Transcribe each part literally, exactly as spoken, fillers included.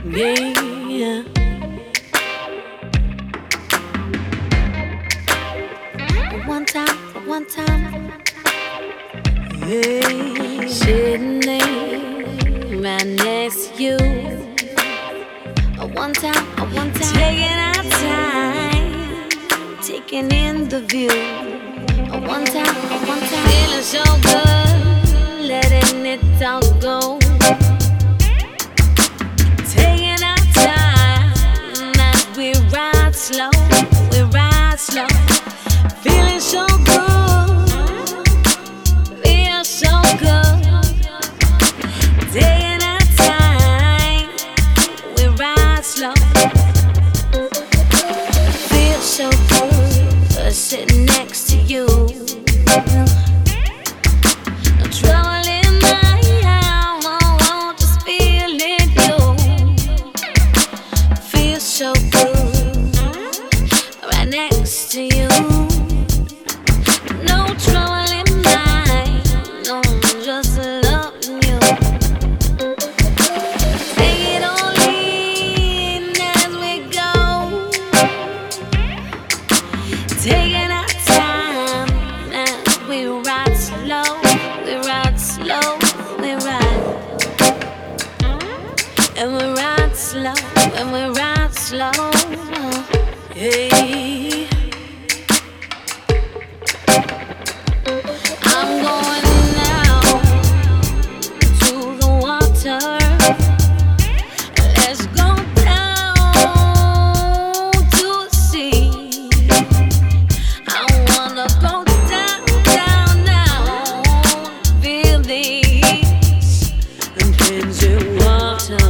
Yeah. One time, one time. Yeah. Sitting there right next to you. One time, one time. Taking our time, taking in the view. One time, one time. Feeling so good, letting it all go. Taking our time as we ride slow, we ride slow. Feeling so good, feel so good. Taking our time, we ride slow. Feel so good, sitting next to you. So good, right next to you. No trouble in mind, no, just loving you. Take it all in as we go, taking our time as we ride slow, we ride slow, we ride, and we ride slow, and we ride slow, hey. I'm going now to the water. Let's go down to the sea. I wanna go down, down, down. Feel these cleansing water.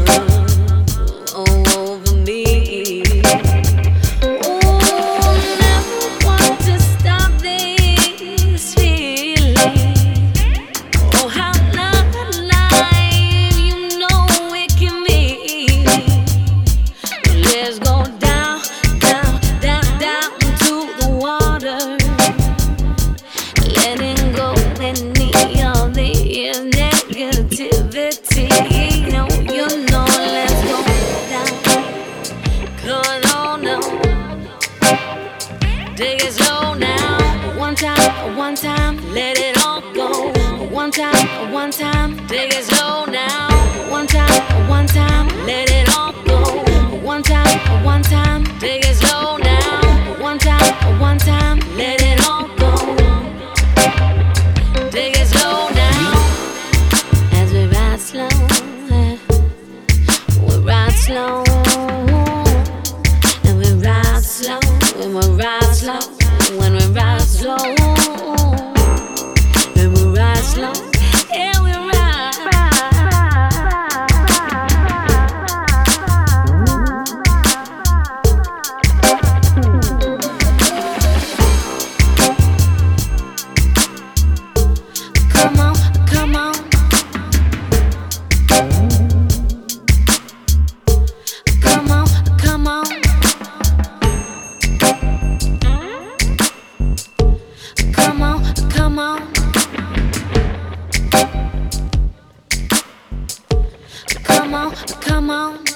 Negativity, no, you know, let's go down. Come on now, take it slow now. One time, one time, let it all go. One time, one time, take it slow now. One time, one time, let it all go. One time, one time, take it slow now. One time, one time, let it all go. Take it slow now. Slow, we ride slow, and we ride slow, and we ride slow, when we ride slow, and we ride slow, and we ride. Come on, come on. Come on, come on. Come on, come on. Come on, come on.